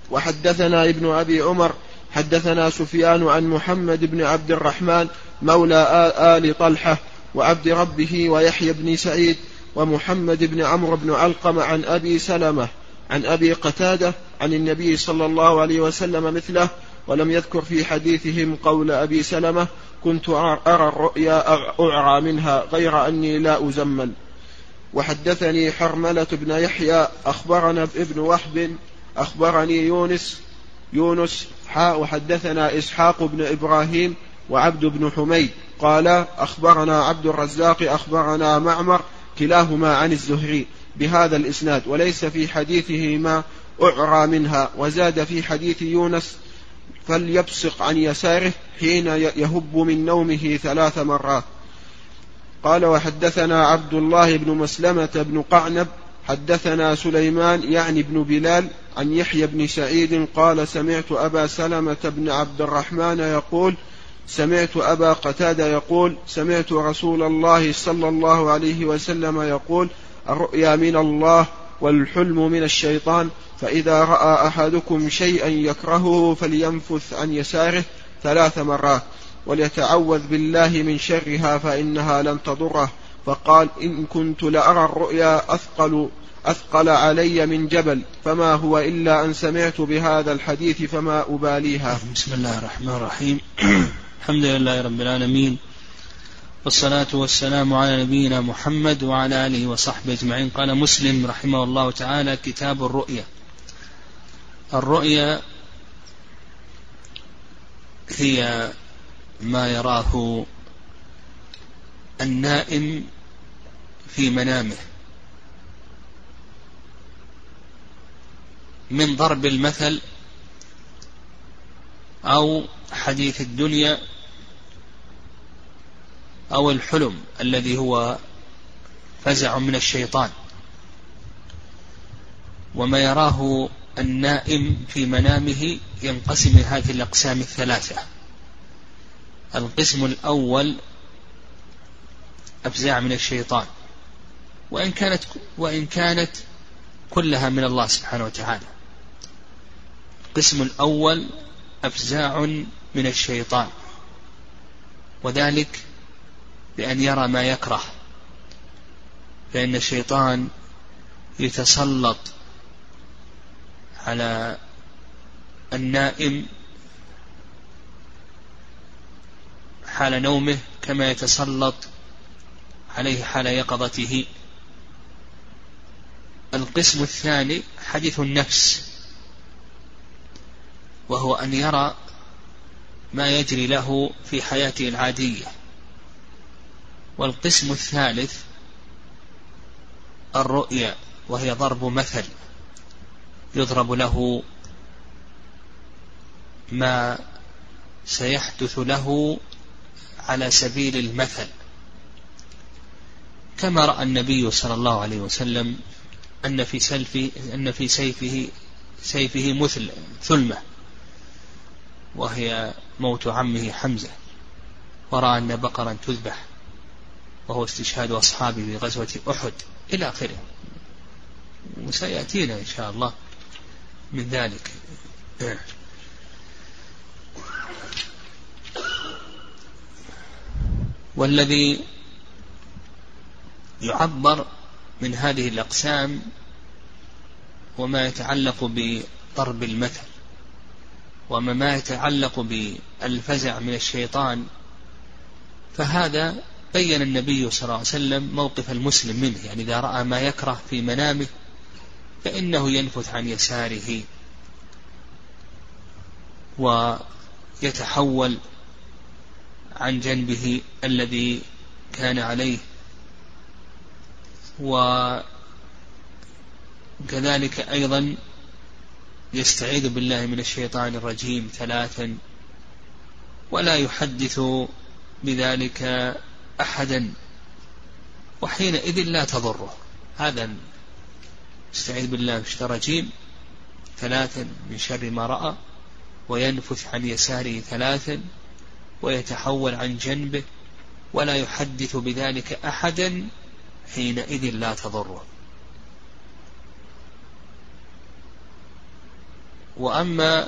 وحدثنا ابن أبي عمر حدثنا سفيان عن محمد بن عبد الرحمن مولى آل طلحة وعبد ربه ويحيى بن سعيد ومحمد بن عمرو بن علقم عن أبي سلمة عن أبي قتادة عن النبي صلى الله عليه وسلم مثله، ولم يذكر في حديثهم قول أبي سلمة كنت أرى الرؤيا أعرى منها غير أني لا أزمل. وحدثني حرملة بن يحيى أخبرنا ابن وهب أخبرني يونس وحدثنا إسحاق بن إبراهيم وعبد بن حميد قال أخبرنا عبد الرزاق أخبرنا معمر كلاهما عن الزهري بهذا الإسناد، وليس في حديثه ما أعرى منها. وزاد في حديث يونس فليبصق عن يساره حين يهب من نومه 3 مرات. قال وحدثنا عبد الله بن مسلمة بن قعنب حدثنا سليمان يعني بن بلال عن يحيى بن سعيد قال سمعت أبا سلمة بن عبد الرحمن يقول سمعت أبا قتادة يقول سمعت رسول الله صلى الله عليه وسلم يقول الرؤيا من الله والحلم من الشيطان، فإذا رأى أحدكم شيئا يكرهه فلينفث عن يساره 3 مرات وليتعوذ بالله من شرها فإنها لن تضره. فقال إن كنت لأرى الرؤيا أثقل علي من جبل، فما هو إلا أن سمعت بهذا الحديث فما أباليها. بسم الله الرحمن الرحيم. الحمد لله رب العالمين، والصلاة والسلام على نبينا محمد وعلى آله وصحبه أجمعين. قال مسلم رحمه الله تعالى كتاب الرؤيا. الرؤيا هي ما يراه النائم في منامه من ضرب المثل أو حديث الدنيا أو الحلم الذي هو فزع من الشيطان. وما يراه النائم في منامه ينقسم هذه الأقسام 3. القسم الأول أفزاع من الشيطان، وإن كانت كلها من الله سبحانه وتعالى. القسم الأول أفزاع من الشيطان، وذلك بأن يرى ما يكره، فإن الشيطان يتسلط على النائم حال نومه كما يتسلط عليه حال يقظته. القسم الثاني حديث النفس، وهو أن يرى ما يجري له في حياته العادية. والقسم الثالث الرؤيا، وهي ضرب مثل يضرب له ما سيحدث له على سبيل المثل، كما رأى النبي صلى الله عليه وسلم أن في سيفه مثل ثلمة، وهي موت عمه حمزة، ورأى أن بقرا تذبح، وهو استشهاد أصحابه في غزوة أحد إلى آخره. وسيأتينا إن شاء الله من ذلك. والذي يعبر من هذه الأقسام وما يتعلق بضرب المثل وما يتعلق بالفزع من الشيطان، فهذا بين النبي صلى الله عليه وسلم موقف المسلم منه. يعني إذا رأى ما يكره في منامه فإنه ينفث عن يساره ويتحول عن جنبه الذي كان عليه، وكذلك أيضا يستعيذ بالله من الشيطان الرجيم 3، ولا يحدث بذلك أحدا، وحينئذ لا تضره. هذا يستعيذ بالله من الشيطان الرجيم 3 من شر ما رأى، وينفث عن يساره 3، ويتحول عن جنبه، ولا يحدث بذلك أحدا، حينئذ لا تضره. وأما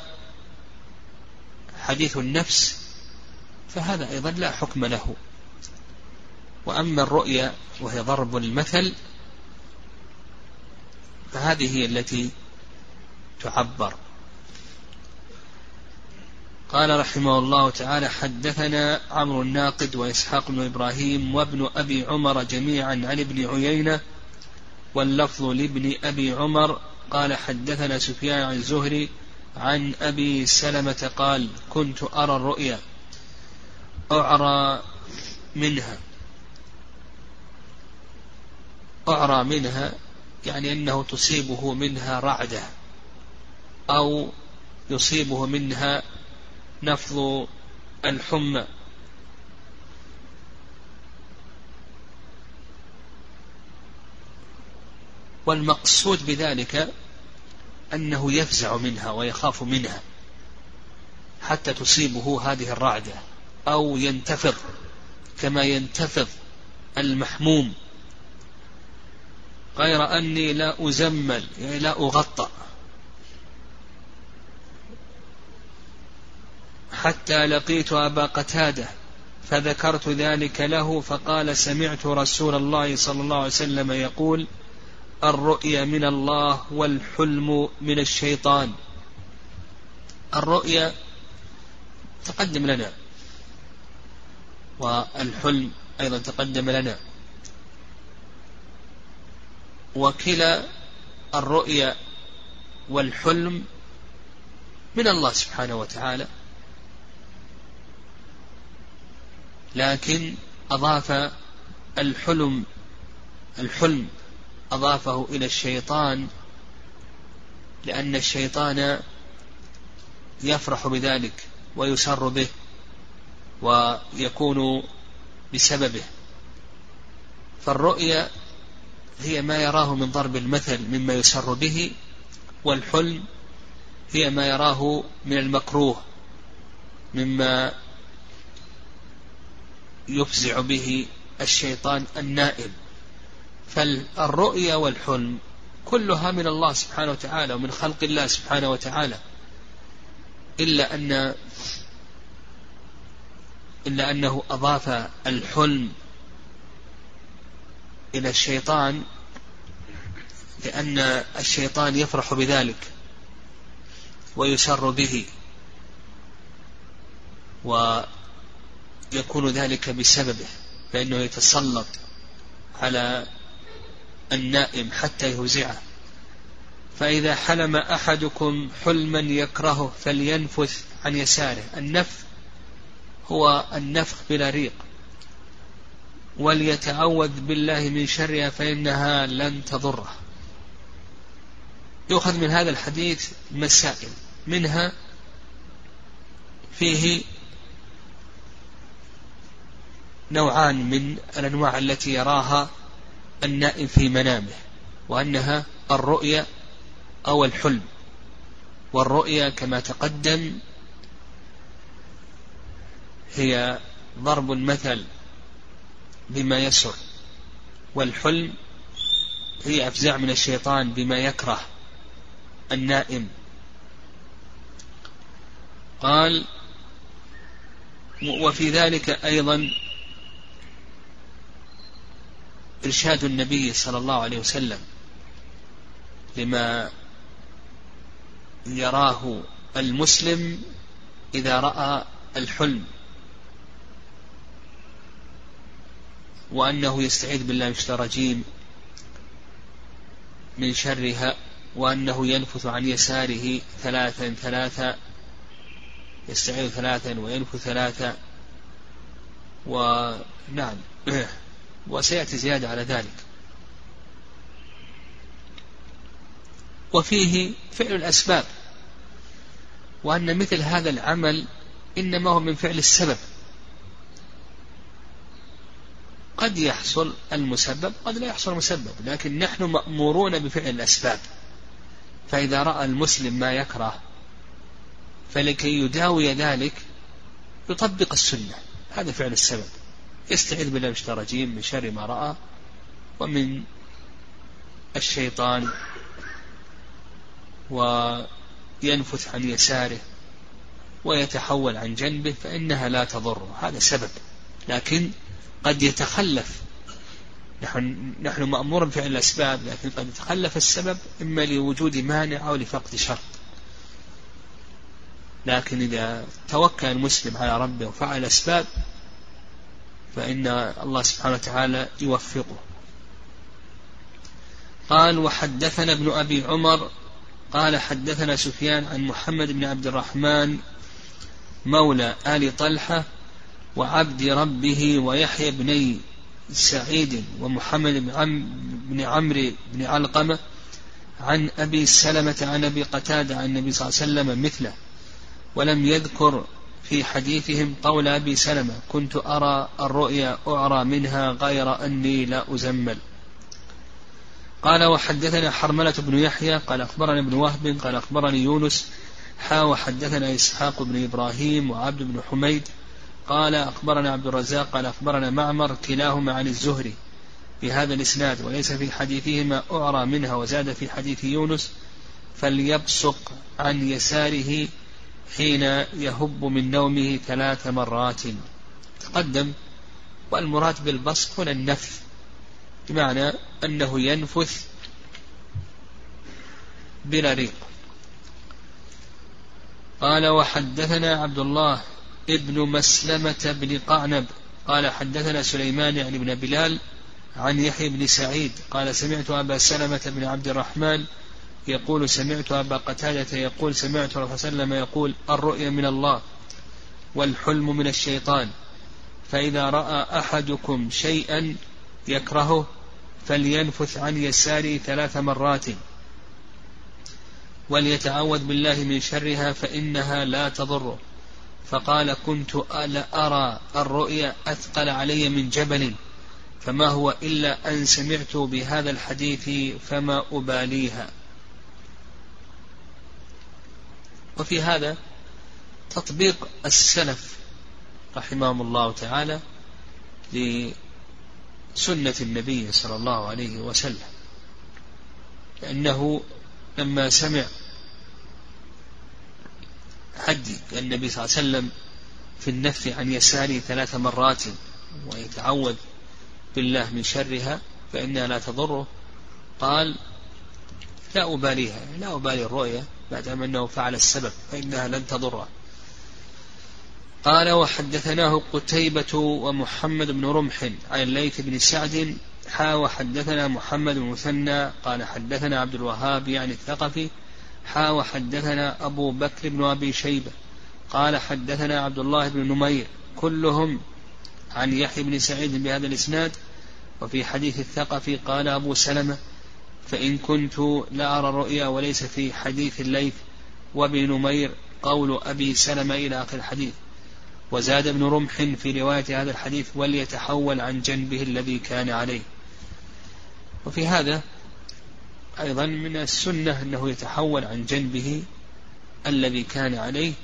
حديث النفس فهذا أيضا لا حكم له. وأما الرؤيا وهي ضرب المثل فهذه هي التي تعبر. قال رحمه الله تعالى: حدثنا عمرو الناقد وإسحاق بن إبراهيم وابن أبي عمر جميعا عن ابن عيينة، واللفظ لابن أبي عمر قال: حدثنا سفيان عن الزهري عن أبي سلمة قال: كنت أرى الرؤيا أعرى منها يعني أنه تصيبه منها رعدة أو يصيبه منها نفض الحمى. والمقصود بذلك أنه يفزع منها ويخاف منها حتى تصيبه هذه الرعدة، أو ينتفض كما ينتفض المحموم، غير أني لا أزمل يعني لا أغطى، حتى لقيت أبا قتادة فذكرت ذلك له فقال: سمعت رسول الله صلى الله عليه وسلم يقول: الرؤيا من الله والحلم من الشيطان. الرؤيا تقدم لنا، والحلم أيضا تقدم لنا، وكلا الرؤيا والحلم من الله سبحانه وتعالى، لكن أضاف الحلم أضافه إلى الشيطان لأن الشيطان يفرح بذلك ويسر به ويكون بسببه. فالرؤيا هي ما يراه من ضرب المثل مما يسر به، والحلم هي ما يراه من المكروه مما يفزع به الشيطان النائم. فالرؤيا والحلم كلها من الله سبحانه وتعالى ومن خلق الله سبحانه وتعالى، إلا أنه أضاف الحلم إلى الشيطان لأن الشيطان يفرح بذلك ويسر به، ويكون ذلك بسببه، فإنه يتسلط على النائم حتى يهزعه. فإذا حلم أحدكم حلما يكرهه فلينفث عن يساره. النفث هو النفخ بلا ريق، وليتعوذ بالله من شرها فإنها لن تضره. يؤخذ من هذا الحديث مسائل، منها فيه نوعان من الأنواع التي يراها النائم في منامه، وأنها الرؤيا أو الحلم. والرؤيا كما تقدم هي ضرب المثل بما يسر، والحلم هي أفزع من الشيطان بما يكره النائم. قال: وفي ذلك أيضا إرشاد النبي صلى الله عليه وسلم لما يراه المسلم إذا رأى الحلم، وأنه يستعيذ بالله من الشيطان الرجيم من شرها، وأنه ينفث عن يساره 3 يستعيذ 3 وينفث 3. ونعم وسيأتي زيادة على ذلك. وفيه فعل الأسباب، وأن مثل هذا العمل إنما هو من فعل السبب، قد يحصل المسبب قد لا يحصل المسبب، لكن نحن مأمورون بفعل الأسباب. فإذا رأى المسلم ما يكره فلكي يداوي ذلك يطبق السنة، هذا فعل السبب، يستعيذ بالله من الشيطان الرجيم من شر ما رأى ومن الشيطان، ينفث عن يساره ويتحول عن جنبه فإنها لا تضر، هذا سبب. لكن قد يتخلف، نحن مأمور بفعل الأسباب، لكن قد يتخلف السبب إما لوجود مانع أو لفقد شرط. لكن إذا توكل المسلم على ربه وفعل الأسباب فإن الله سبحانه وتعالى يوفقه. قال: وحدثنا ابن أبي عمر قال حدثنا سفيان عن محمد بن عبد الرحمن مولى آل طلحة وعبد ربه ويحيى بن سعيد ومحمد بن عمرو بن علقمة عن أبي سلمة عن أبي قتادة عن النبي صلى الله عليه وسلم مثله، ولم يذكر في حديثهم قول أبي سلمة: كنت أرى الرؤيا أعرى منها غير أني لا أزمل. قال: وحدثنا حرملة بن يحيى قال أخبرنا ابن وهب قال أخبرني يونس وحدثنا إسحاق بن إبراهيم وعبد بن حميد قال أخبرنا عبد الرزاق قال أخبرنا معمر كلاهما عن الزهري بهذا الإسناد، وليس في حديثهما أعرى منها. وزاد في حديث يونس: فليبصق عن يساره حين يهب من نومه 3 مرات. تقدم، والمراد بالبصق هنا النفث، بمعنى أنه ينفث بلا ريق. قال: وحدثنا عبد الله ابن مسلمة بن قعنب قال حدثنا سليمان يعني بن بلال عن يحيى بن سعيد قال: سمعت أبا سلمة بن عبد الرحمن يقول: سمعت أبا قتادة يقول: سمعت رسول الله صلى الله عليه وسلم يقول: الرؤيا من الله والحلم من الشيطان، فإذا رأى أحدكم شيئا يكرهه فلينفث عن يساره 3 مرات وليتعوذ بالله من شرها فإنها لا تضره. فقال: كنت أرى الرؤيا أثقل علي من جبل، فما هو إلا أن سمعت بهذا الحديث فما أباليها. وفي هذا تطبيق السلف رحمهم الله تعالى لسنة النبي صلى الله عليه وسلم، لأنه لما سمع حديث النبي صلى الله عليه وسلم في النفث عن يساره 3 مرات ويتعوذ بالله من شرها فإنها لا تضره، قال: لا أباليها، لا أبالي الرؤيا بعد أنه فعل السبب فإنها لن تضره. قال: وحدثناه قتيبة ومحمد بن رمح عن الليث بن سعد وحدثنا محمد بن مثنى قال حدثنا عبد الوهاب يعني الثقفي وحدثنا أبو بكر بن أبي شيبة قال حدثنا عبد الله بن نمير كلهم عن يحيى بن سعيد بهذا الإسناد. وفي حديث الثقفي قال أبو سلمة: فإن كنت لأرى الرؤيا، وليس في حديث الليث وابن نمير قول أبي سلمة إلى آخر الحديث. وزاد ابن رمح في رواية هذا الحديث: وليتحول عن جنبه الذي كان عليه. وفي هذا أيضا من السنة أنه يتحول عن جنبه الذي كان عليه.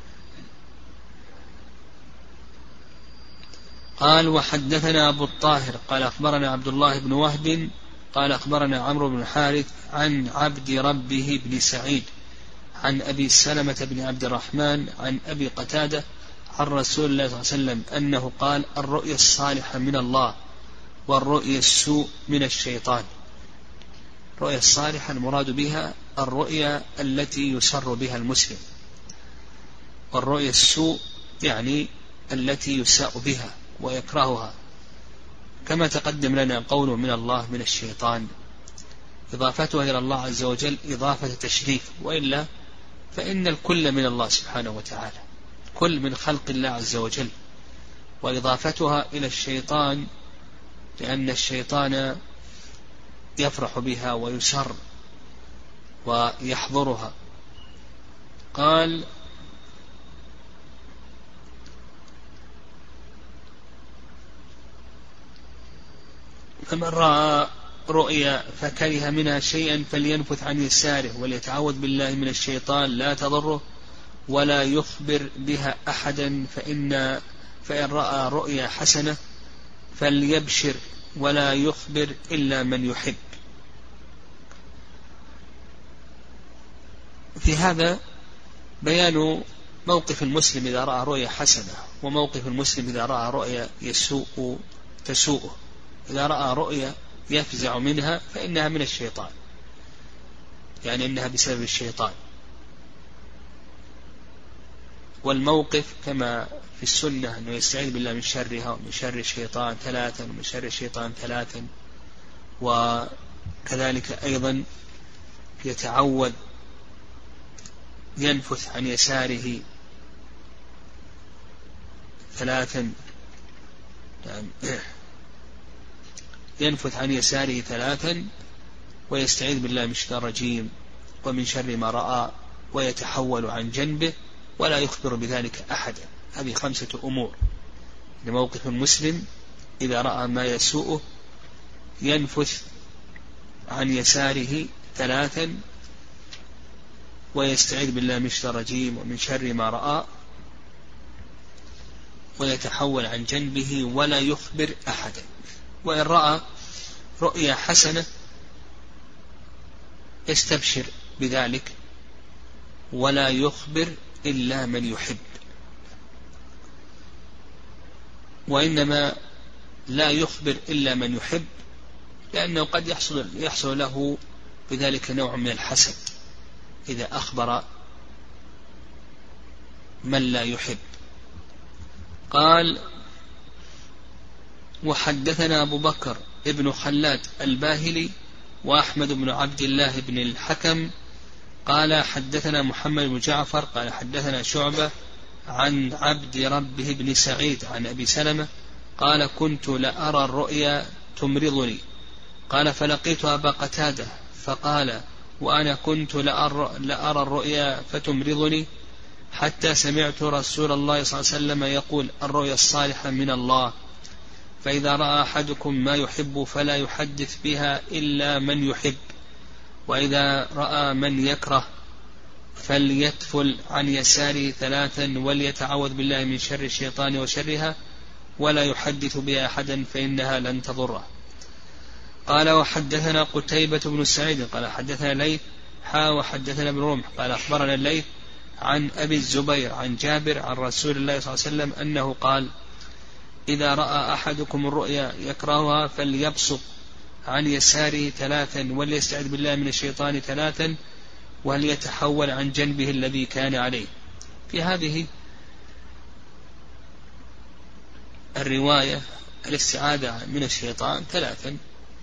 قال: وحدثنا أبو الطاهر قال أخبرنا عبد الله بن وهب قال أخبرنا عمرو بن الحارث عن عبد ربه بن سعيد عن أبي سلمة بن عبد الرحمن عن أبي قتادة عن رسول الله صلى الله عليه وسلم أنه قال: الرؤيا الصالحة من الله والرؤيا السوء من الشيطان. الرؤيا الصالحة المراد بها الرؤيا التي يسر بها المسلم، والرؤيا السوء يعني التي يساء بها ويكرهها، كما تقدم لنا قوله من الله من الشيطان، إضافتها إلى الله عز وجل إضافة تشريف، وإلا فإن الكل من الله سبحانه وتعالى، كل من خلق الله عز وجل. وإضافتها إلى الشيطان لأن الشيطان يفرح بها ويسر ويحضرها. قال: فمن رأى رؤيا فكره منها شيئا فلينفث عن يساره وليتعوذ بالله من الشيطان لا تضره ولا يخبر بها أحدا، فإن رأى رؤيا حسنة فليبشر ولا يخبر إلا من يحب. في هذا بيان موقف المسلم إذا رأى رؤيا حسنة، وموقف المسلم إذا رأى رؤيا تسوءه. إذا رأى رؤيا يفزع منها فإنها من الشيطان، يعني إنها بسبب الشيطان. والموقف كما في السنة أنه يستعيذ بالله من شرها ومن شر الشيطان 3 ومن شر الشيطان 3، وكذلك أيضا يتعوذ ينفث عن يساره 3، ينفث عن يساره 3 ويستعيذ بالله من الشيطان الرجيم ومن شر ما رأى، ويتحول عن جنبه ولا يخبر بذلك أحدا. هذه 5 أمور لموقف المسلم إذا رأى ما يسوءه: ينفث عن يساره 3، ويستعيذ بالله من الشيطان الرجيم ومن شر ما رأى، ويتحول عن جنبه ولا يخبر أحدا. وإن رأى رؤيا حسنة يستبشر بذلك ولا يخبر إلا من يحب، وإنما لا يخبر إلا من يحب لأنه قد يحصل له بذلك نوع من الحسد إذا أخبر من لا يحب. قال: وحدثنا أبو بكر ابن خلاد الباهلي وأحمد بن عبد الله بن الحكم قال حدثنا محمد بن جعفر قال حدثنا شعبة عن عبد ربه بن سعيد عن أبي سلمة قال: كنت لأرى الرؤيا تمرضني. قال: فلقيت أبا قتادة فقال: وأنا كنت لأرى الرؤيا فتمرضني، حتى سمعت رسول الله صلى الله عليه وسلم يقول: الرؤيا الصالحة من الله، فإذا رأى أحدكم ما يحب فلا يحدث بها إلا من يحب، وإذا رأى من يكره فليتفل عن يساره 3 وليتعوذ بالله من شر الشيطان وشرها، ولا يحدث بها أحدا فإنها لن تضره. قال: وحدثنا قتيبة بن سعيد قال حدثنا ليث وحدثنا ابن رمح قال أخبرنا الليث عن أبي الزبير عن جابر عن رسول الله صلى الله عليه وسلم أنه قال: إذا رأى أحدكم الرؤيا يكرهها فليبصق عن يساره 3 وليستعذ بالله من الشيطان 3 وليتحول عن جنبه الذي كان عليه. في هذه الرواية الاستعاذة من الشيطان 3.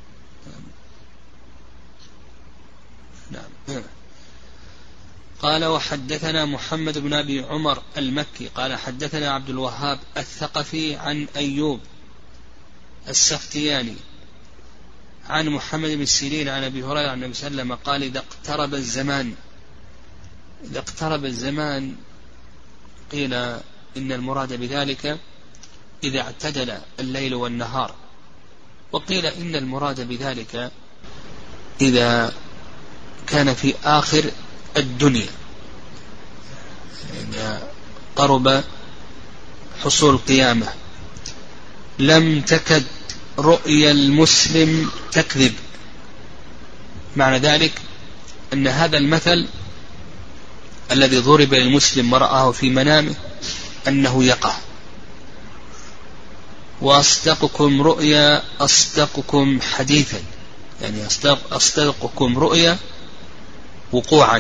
نعم. قال: وحدثنا محمد بن أبي عمر المكي قال حدثنا عبد الوهاب الثقفي عن أيوب السختياني عن محمد بن سيرين عن أبي هريرة عن النبي صلى الله عليه وسلم قال: إذا اقترب الزمان قيل إن المراد بذلك إذا اعتدل الليل والنهار، وقيل إن المراد بذلك إذا كان في آخر الدنيا، يعني قرب حصول القيامة. لم تكد رؤيا المسلم تكذب. معنى ذلك أن هذا المثل الذي ضرب للمسلم ورآه في منامه أنه يقع. وأصدقكم رؤيا أصدقكم حديثا، يعني أصدقكم رؤيا وقوعا،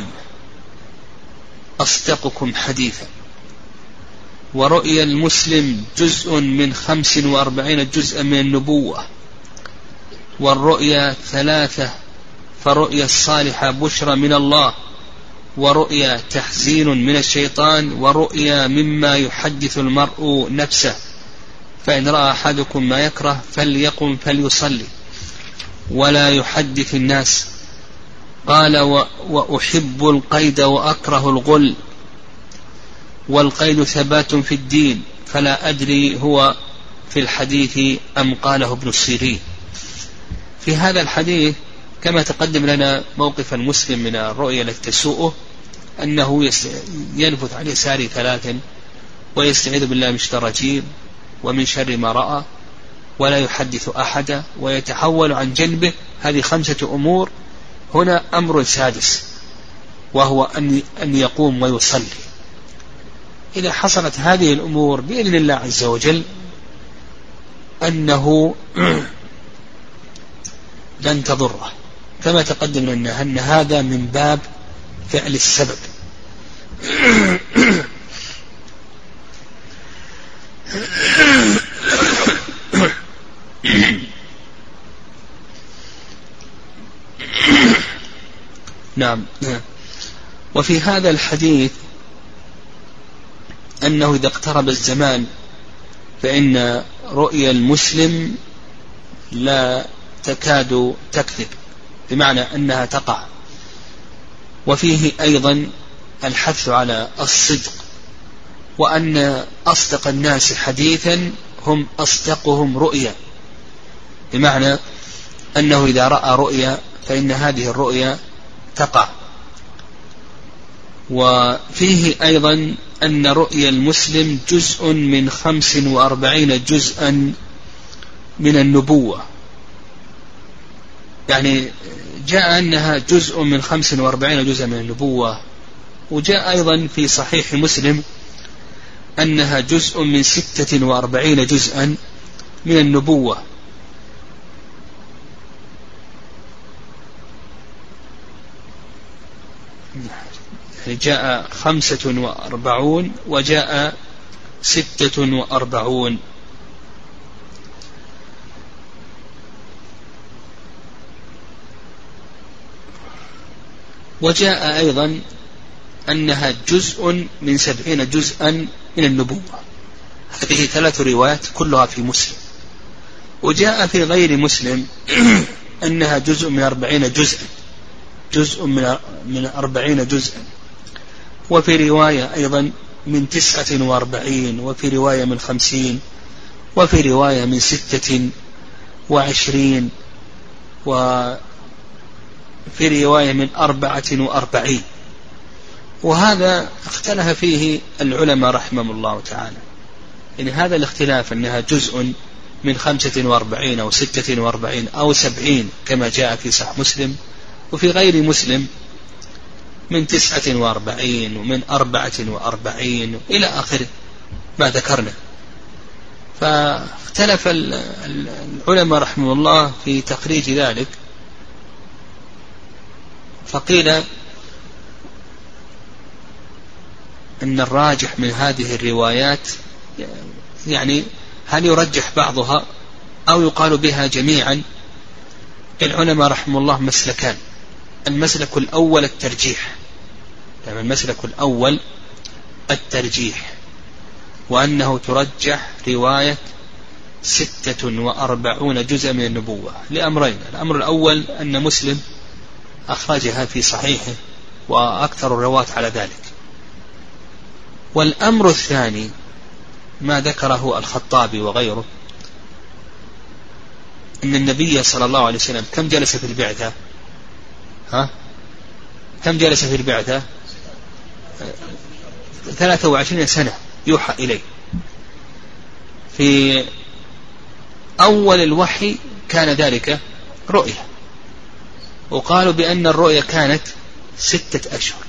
أصدقكم حديثا. ورؤيا المسلم جزء من 45 جزءا من النبوة، والرؤيا 3: فرؤيا الصالحة بشرى من الله، ورؤيا تحزين من الشيطان، ورؤيا مما يحدث المرء نفسه، فإن رأى أحدكم ما يكره فليقم فليصلي ولا يحدث الناس. قال: وأحب القيد وأكره الغل، والقيد ثبات في الدين، فلا أدري هو في الحديث أم قاله ابن سيرين. في هذا الحديث كما تقدم لنا موقف المسلم من الرؤيا التي تسوءه أنه ينفث عن يساره 3 ويستعيذ بالله من الشيطان الرجيم ومن شر ما رأى ولا يحدث أحدا ويتحول عن جنبه. هذه 5 أمور. هنا أمر سادس وهو أن يقوم ويصلي. إذا حصلت هذه الأمور بإذن الله عز وجل أنه لن تضره، كما تقدم لنا أن هذا من باب فعل السبب. نعم. وفي هذا الحديث أنه إذا اقترب الزمان فإن رؤيا المسلم لا تكاد تكذب، بمعنى أنها تقع. وفيه أيضا الحث على الصدق، وأن أصدق الناس حديثا هم أصدقهم رؤيا، بمعنى أنه إذا رأى رؤيا فإن هذه الرؤيا تقع. وفيه أيضا أن رؤيا المسلم جزء من 45 جزءا من النبوة، يعني جاء أنها جزء من 45 جزءا من النبوة. وجاء أيضا في صحيح مسلم أنها جزء من 46 جزءا من النبوة. جاء 45 وجاء 46. وجاء أيضا أنها جزء من 70 جزءا من النبوة. هذه 3 روايات كلها في مسلم. وجاء في غير مسلم أنها جزء من 40 جزءا، جزء من 40 جزءا. وفي رواية أيضا من 49، وفي رواية من 50، وفي رواية من 26، وفي رواية من 44. وهذا اختلف فيه العلماء رحمهم الله تعالى، يعني هذا الاختلاف أنها جزء من 45 أو 46 أو 70 كما جاء في صحيح مسلم، وفي غير مسلم من 49 ومن 44 إلى آخر ما ذكرنا. فاختلف العلماء رحمه الله في تخريج ذلك، فقيل أن الراجح من هذه الروايات، يعني هل يرجح بعضها أو يقال بها جميعا؟ العلماء رحمه الله مسلكان. المسلك الأول الترجيح، يعني المسلك الأول الترجيح، وأنه ترجح رواية 46 جزء من النبوة لأمرين. الأمر الأول أن مسلم أخرجها في صحيحه وأكثر الرواة على ذلك. والأمر الثاني ما ذكره الخطابي وغيره، أن النبي صلى الله عليه وسلم كم جلس في البعثة؟ كم جلس في البعثة؟ 23 سنة يوحى إليه. في أول الوحي كان ذلك رؤية، وقالوا بأن الرؤية كانت 6 أشهر،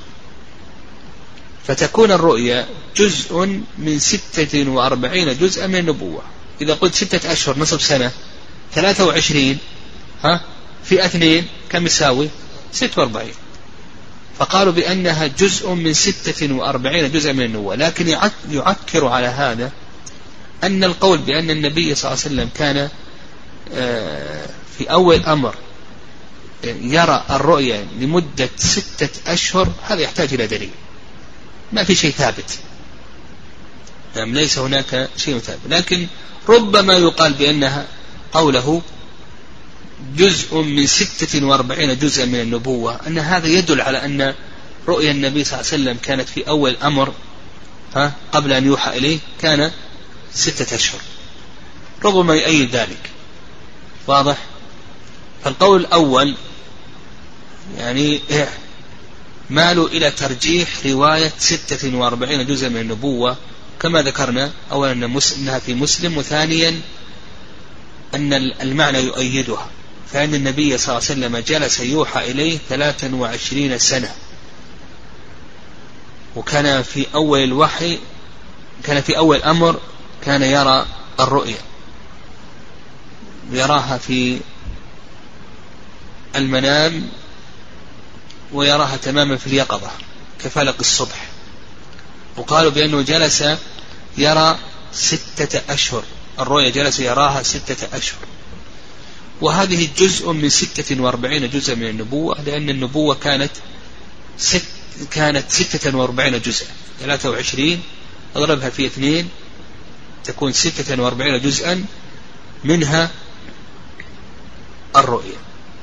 فتكون الرؤية جزء من 46 جزءا من النبوة. إذا قلت 6 أشهر نصف سنة 23 في 2 كم يساوي؟ 46. فقالوا بأنها جزء من 46 جزءا من النبوة. لكن يعكر على هذا أن القول بأن النبي صلى الله عليه وسلم كان في أول الأمر يرى الرؤية لمدة 6 أشهر، هذا يحتاج إلى دليل. ما في شيء ثابت، يعني ليس هناك شيء ثابت. لكن ربما يقال بأنها قوله جزء من 46 جزءا من النبوة، أن هذا يدل على أن رؤيا النبي صلى الله عليه وسلم كانت في أول الأمر قبل أن يوحى إليه كان 6 أشهر، ربما يؤيد ذلك. واضح؟ فالقول الأول يعني مالوا إلى ترجيح رواية 46 جزءا من النبوة كما ذكرنا. أولا أنها في مسلم، وثانيا أن المعنى يؤيدها، فإن النبي صلى الله عليه وسلم جلس يوحى إليه 23 سنة، وكان في أول الوحي كان في أول أمر كان يرى الرؤيا، يراها في المنام ويراها تماما في اليقظة كفلق الصبح. وقالوا بأنه جلس يرى 6 أشهر، الرؤيا جلس يراها 6 أشهر، وهذه جزء من 46 جزء من النبوة، لأن النبوة كانت 46 جزءا، 23 اضربها في 2 تكون 46 جزءا، منها الرؤيا.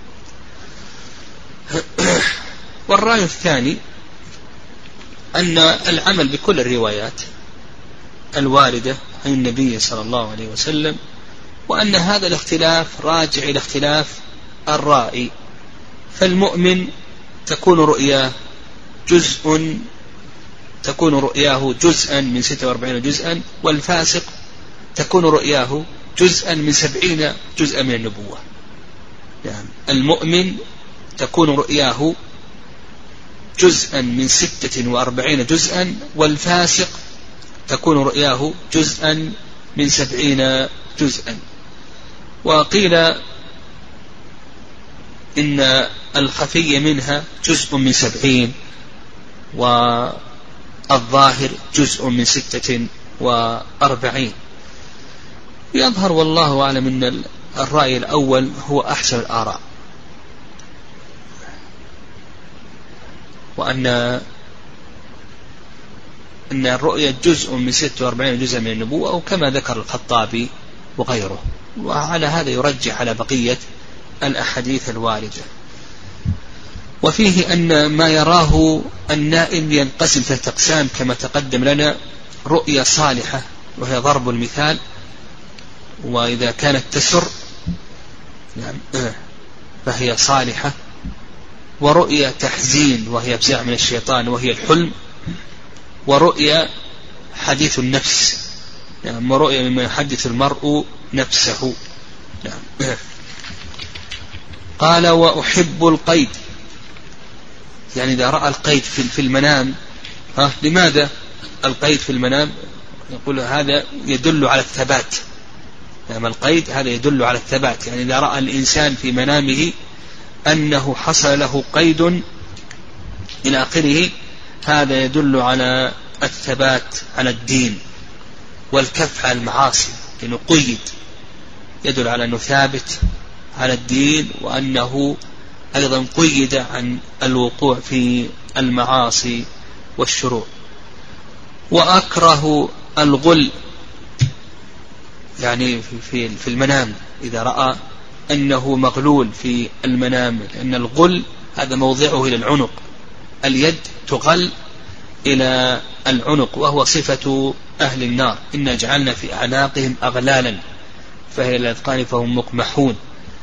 والرأي الثاني أن العمل بكل الروايات الواردة عن النبي صلى الله عليه وسلم، وأن هذا الاختلاف راجع إلى اختلاف الرائي. فالمؤمن تكون رؤياه جزءا من 46 جزءا، والفاسق تكون رؤياه جزءا من 70 جزءا من النبوة. يعني المؤمن تكون رؤياه جزءا من 46 جزءا، والفاسق تكون رؤياه جزءا من 70 جزءا. وقيل إن الخفي منها جزء من 70، والظاهر جزء من 46. يظهر والله أعلم أن الرأي الأول هو أحسن الآراء، وأن الرؤية جزء من 46 جزء من النبوة، أو كما ذكر الخطابي وغيره. وعلى هذا يرجح على بقية الأحاديث الواردة. وفيه أن ما يراه النائم ينقسم 3 أقسام كما تقدم لنا: رؤية صالحة وهي ضرب المثال، وإذا كانت تسر فهي صالحة، ورؤية تحزين وهي فزع من الشيطان وهي الحلم، ورؤية حديث النفس، ورؤية مما يحدث المرء نفسه. قال: وأحب القيد، يعني إذا رأى القيد في المنام. لماذا القيد في المنام؟ يقول هذا يدل على الثبات، يعني القيد هذا يدل على الثبات، يعني إذا رأى الإنسان في منامه أنه حصل له قيد إلى آخره، هذا يدل على الثبات على الدين والكف على المعاصي، لأنه قيد يدل على أنه ثابت على الدين، وأنه أيضا قيد عن الوقوع في المعاصي والشرور. وأكره الغل، يعني في المنام إذا رأى أنه مغلول في المنام، لأن الغل هذا موضعه إلى العنق، اليد تغل إلى العنق، وهو صفة أهل النار: إنا جعلنا في أعناقهم أغلالا فهي الأذقان فهم مقمحون.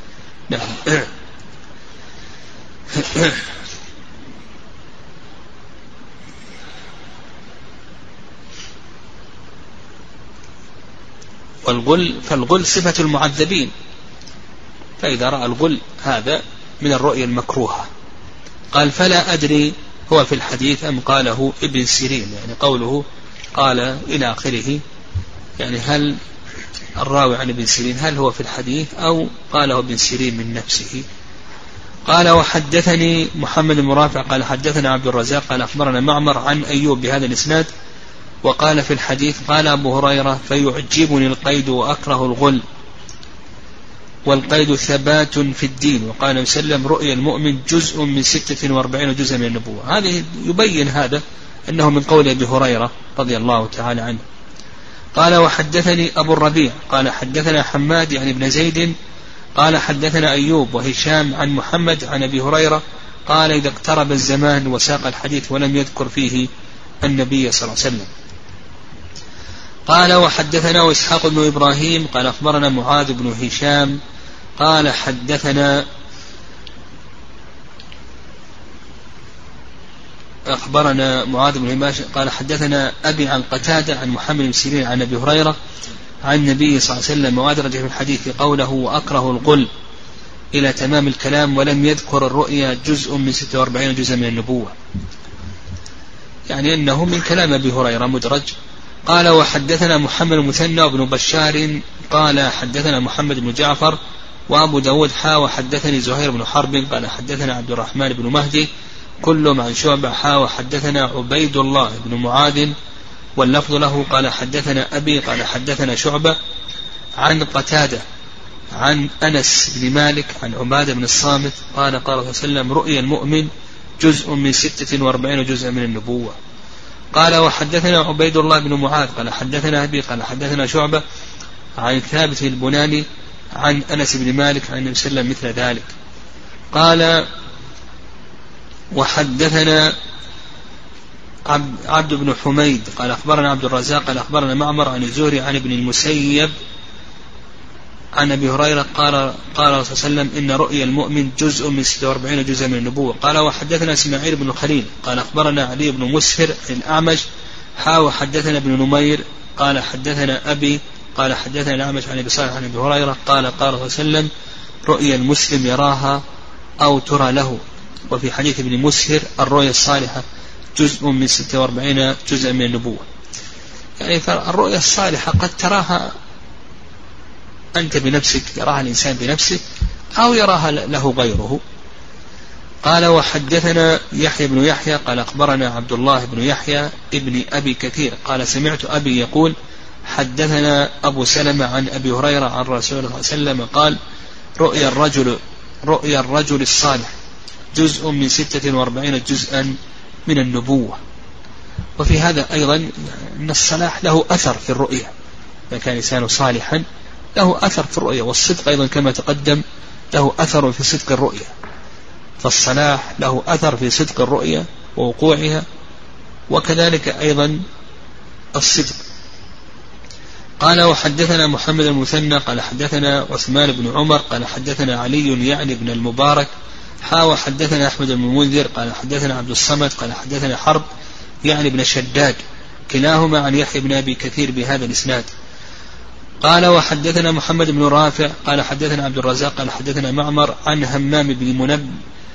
فالغل صفة المعذبين، فإذا رأى الغل هذا من الرؤيا المكروهة. قال: فلا أدري هو في الحديث أم قاله ابن سيرين، يعني قوله قال إلى آخره، يعني هل الراوي عن ابن سيرين هل هو في الحديث أو قاله ابن سيرين من نفسه. قال: وحدثني محمد بن رافع قال حدثنا عبد الرزاق قال أخبرنا معمر عن أيوب بهذا الإسناد، وقال في الحديث: قال أبو هريرة: فيعجبني القيد وأكره الغل، والقيد ثبات في الدين. وقال وسلم: رؤيا المؤمن جزء من 46 جزء من النبوة. هذه يبين هذا أنه من قول أبي هريرة رضي الله تعالى عنه. قال: وحدثني أبو الربيع قال حدثنا حماد يعني بن زيد قال حدثنا أيوب وهشام عن محمد عن أبي هريرة قال: إذا اقترب الزمان، وساق الحديث ولم يذكر فيه النبي صلى الله عليه وسلم. قال: وحدثنا إسحاق بن إبراهيم قال أخبرنا معاذ بن هشام قال أخبرنا معاذ بن هشام قال حدثنا أبي عن قتادة عن محمد بن سيرين عن أبي هريرة عن النبي صلى الله عليه وسلم، وأدرج في الحديث قوله: وأكره الغل إلى تمام الكلام، ولم يذكر الرؤيا جزء من 46 جزء من النبوة، يعني أنه من كلام أبي هريرة مدرج، قال وحدثنا محمد المثنى وابن بشار قال حدثنا محمد بن جعفر وأبو داود وحدثني زهير بن حرب قال حدثنا عبد الرحمن بن مهدي كلهم عن شعبة وحدثنا عبيد الله بن معاذ واللفظ له قال حدثنا أبي قال حدثنا شعبة عن قتادة عن أنس بن مالك عن عبادة بن الصامت قال قال صلى الله عليه وسلم رؤيا المؤمن جزء من 46 جزءا من النبوة. قال وحدثنا عبيد الله بن معاذ قال حدثنا أبي قال حدثنا شعبة عن ثابت البناني عن أنس بن مالك عن النبي صلى الله عليه وسلم مثل ذلك. قال وحدثنا عبد بن حميد قال أخبرنا عبد الرزاق قال أخبرنا معمر عن الزهري عن ابن المسيب عن أبي هريرة قال قال صلى الله عليه وسلم إن رؤيا المؤمن جزء من 46 جزء من النبوة. قال وحدثنا إسماعيل بن خليل قال أخبرنا علي بن مسهر الأعمش وحدثنا ابن نمير قال حدثنا أبي قال حدثنا الأعمش عن أبي صالح عن أبي هريرة قال قال صلى الله عليه وسلم رؤيا المسلم يراها أو ترى له. وفي حديث ابن مسهر الرؤيا الصالحة جزء من 46 جزء من النبوة. يعني فالرؤيا الصالحة قد تراها أنت بنفسك يراها الإنسان بنفسه أو يراها له غيره. قال وحدثنا يحيى بن يحيى قال أخبرنا عبد الله بن يحيى ابن أبي كثير قال سمعت أبي يقول حدثنا أبو سلمة عن أبي هريرة عن رسول الله صلى الله عليه وسلم قال رؤيا الرجل الصالح جزء من 46 جزءا من النبوة. وفي هذا أيضا أن الصلاح له أثر في الرؤيا، إذا كان إنسان صالحا له أثر في الرؤيا، والصدق أيضا كما تقدم له أثر في صدق الرؤيا، فالصلاح له أثر في صدق الرؤيا ووقوعها، وكذلك أيضا الصدق. قال وحدثنا محمد المثنى قال حدثنا عثمان بن عمر قال حدثنا علي يعني بن المبارك وحدثنا أحمد بن المنذر قال حدثنا عبد الصمد قال حدثنا حرب يعني بن شداد كلاهما عن يحيى بن أبي كثير بهذا الإسناد. قال وحدثنا محمد بن رافع قال حدثنا عبد الرزاق قال حدثنا معمر عن همام بن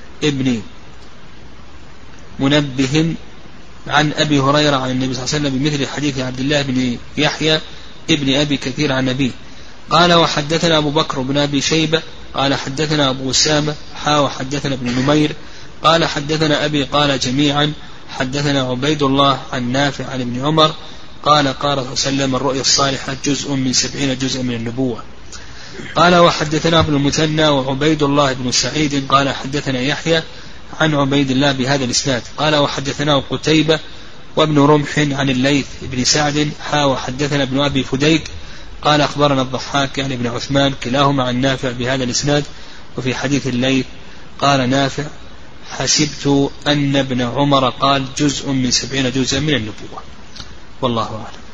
منبه عن أبي هريرة عن النبي صلى الله عليه وسلم بمثل حديث عبد الله بن يحيى ابن أبي كثير عن نبيه. قال وحدثنا أبو بكر بن أبي شيبة قال حدثنا أبو أسامة وحدثنا ابن نمير قال حدثنا أبي قال جميعا حدثنا عبيد الله عن نافع عن ابن عمر قال قال صلى الله عليه وسلم الرؤيا الصالحة جزء من 70 جزء من النبوة. قال وحدثنا ابن المثنى وعبيد الله بن سعيد قال حدثنا يحيى عن عبيد الله بهذا الإسناد. قال وحدثنا قتيبة وابن رمح عن الليث بن سعد وحدثنا ابن أبي فديك قال أخبرنا الضحاك يعني ابن عثمان كلاهما عن نافع بهذا الإسناد. وفي حديث الليث قال نافع حسبت أن ابن عمر قال جزء من 70 جزءا من النبوة. والله أعلم.